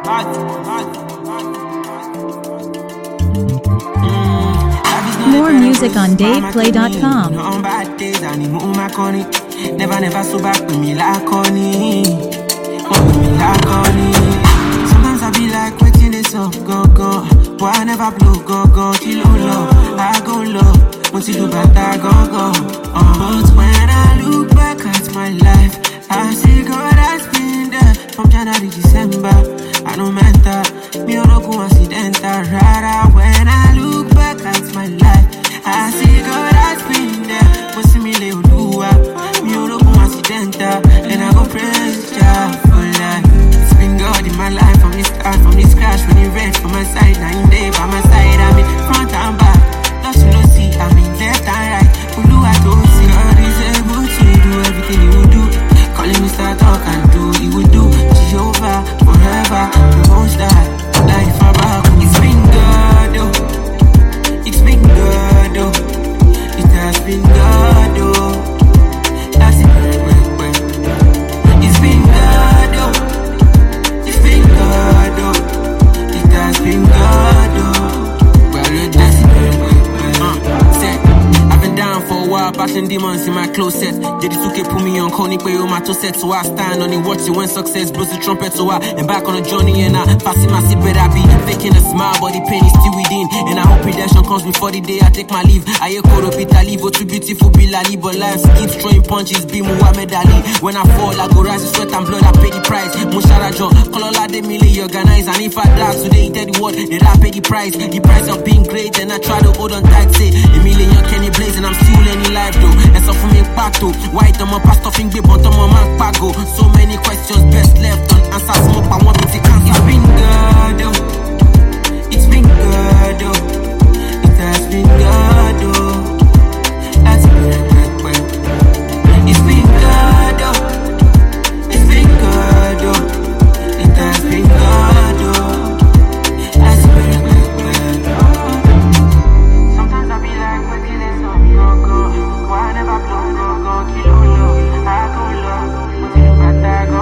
More music on DavePlay.com. Never so back with me like honey. Sometimes I be like, waiting this up, go. Boy, I never blow, go. Till low, I go low. Once you do bad, I go. But when I look back at my life, I see God has been there from January, December. I know mental, me no go accidental. Rara, when I look back at my life, I see God has been there. But see me lay Olua, me no go accidental. Then I go praise Jah for life. It's been God in my life from the start, from the scratch. When he read from my side, now he day by my side. I mean front and back, lost you no see. I mean left and right, Olua to see. God is able to do everything he will do. Calling me start talk and do, he will do. Jehovah forever, the most high. Life about, it's been God, oh. It's been God, oh. It has been God, oh. That's it, it's been God, oh. It's been God, oh. It has been God, oh. Well, that's it, I've been down for a while, bashing demons in my closet. JD2K put me on Coney, pay on my toe set. So I stand on it, watch it when success blows the trumpet. So I am back on a journey and I passing my seat, but I be faking a smile, but the pain is still within. And I hope redemption comes before the day I take my leave. I hear Koro Peter leave, oh too beautiful be Lali, but life keeps throwing punches, be Muhammad Ali. When I fall, I go rise with sweat and blood, I pay the price. Mushara John, Kolola de Mili organize, and if I die today, tell the world, then I pay the price of being great, and I try to hold on tight, say, a million Kenny Blaze, and I'm still any life though. And so for me, back to white, I'm a pastor, thing, big bottom, I'm a pago. So many questions, best left unanswered, smoke, I want to take answer. It's been God, oh. It's been God, oh. It has been God, oh. That's it, it's been God, oh. It's been God, oh. It has been God, oh. That's it, sometimes I be like, what is this up, go. Why never blow, go, kill low, I go low. What you got that, go.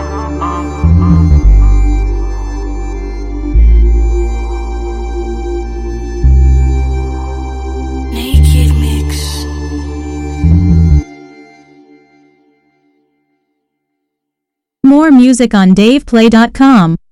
Naked Mix. More music on DavePlay.com.